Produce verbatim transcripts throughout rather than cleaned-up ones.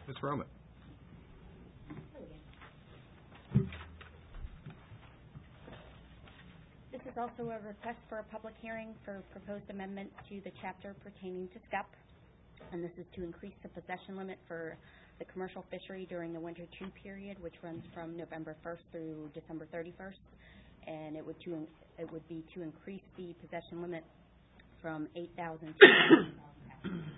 Miz Roman. This is also a request for a public hearing for proposed amendment to the chapter pertaining to SCUP, and this is to increase the possession limit for the commercial fishery during the winter two period, which runs from November first through December thirty-first, and it would to it would be to increase the possession limit from eight thousand to ten thousand pounds.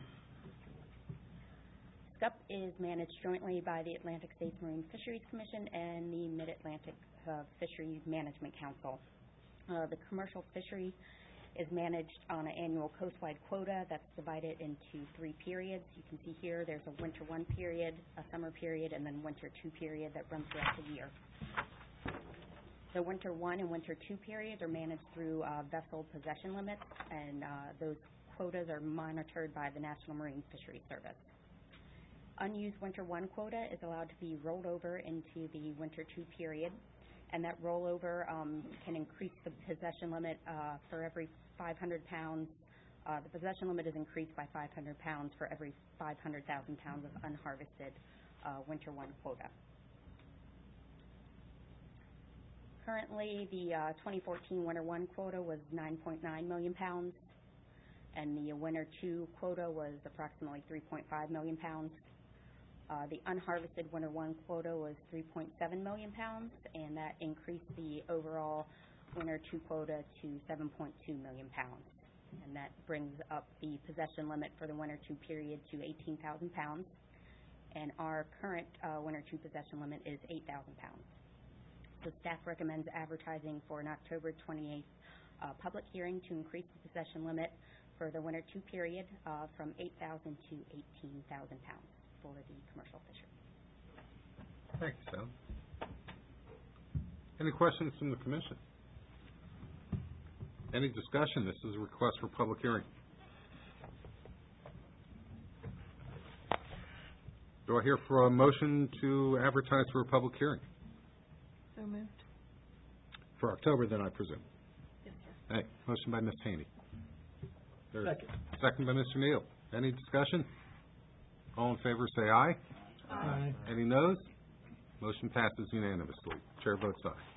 SCUP is managed jointly by the Atlantic States Marine Fisheries Commission and the Mid-Atlantic uh, Fisheries Management Council. Uh, the commercial fishery is managed on an annual coastwide quota that's divided into three periods. You can see here there's a winter one period, a summer period, and then winter two period that runs throughout the year. The winter one and winter two periods are managed through uh, vessel possession limits, and uh, those quotas are monitored by the National Marine Fisheries Service. Unused winter one quota is allowed to be rolled over into the winter two period, and that rollover um, can increase the possession limit uh, for every five hundred pounds. Uh, the possession limit is increased by five hundred pounds for every five hundred thousand pounds of unharvested uh, winter one quota. Currently, the uh, twenty fourteen winter one quota was nine point nine million pounds, and the winter two quota was approximately three point five million pounds. Uh, the unharvested winter one quota was three point seven million pounds, and that increased the overall winter two quota to seven point two million pounds. And that brings up the possession limit for the winter two period to eighteen thousand pounds. And our current uh, winter two possession limit is eight thousand pounds. So staff recommends advertising for an October twenty-eighth uh, public hearing to increase the possession limit for the winter two period uh, from eight thousand to eighteen thousand pounds for the commercial fishery. Thank you, Sally. Any questions from the Commission? Any discussion? This is a request for public hearing. Do I hear for a motion to advertise for a public hearing? So moved. For October, then, I presume. Yes, sir. Hey, motion by Miz Haney. There's Second. Second by Mister Neal. Any discussion? All in favor, say aye. Aye. Any noes? Motion passes unanimously. Chair votes aye.